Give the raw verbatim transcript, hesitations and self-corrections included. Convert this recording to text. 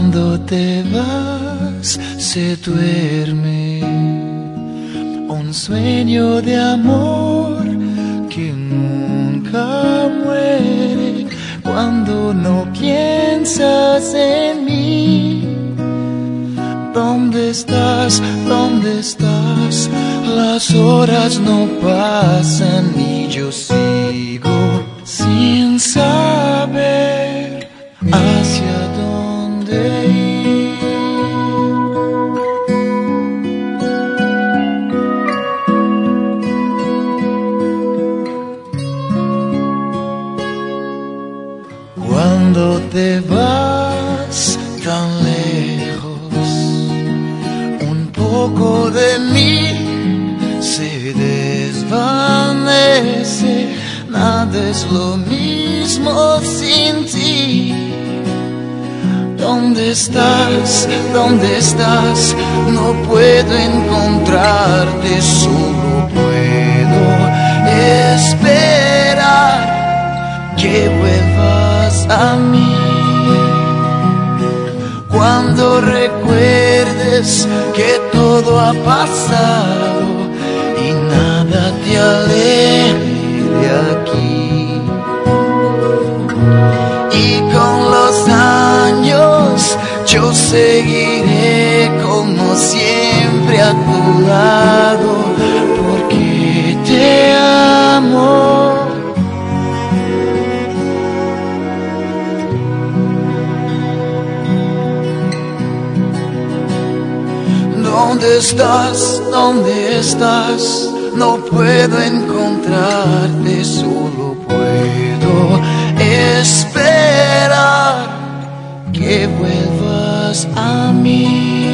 Cuando te vas, se duerme un sueño de amor que nunca muere. Cuando no piensas en mí, ¿dónde estás? ¿Dónde estás? Las horas no pasan y yo sigo sin saber hacia dónde ir. Cuando te vas tan lejos, un poco de mí se desvanece. Nada es lo mismo sin ti. ¿Dónde estás? ¿Dónde estás? No puedo encontrarte, solo puedo esperar que vuelvas a mí. Cuando recuerdes que todo ha pasado y nada te aleje de aquí, y con los años yo seguiré como siempre a tu lado, porque te amo. ¿Dónde estás? ¿Dónde estás? No puedo encontrarte, solo puedo esperar que vuelvas a mí.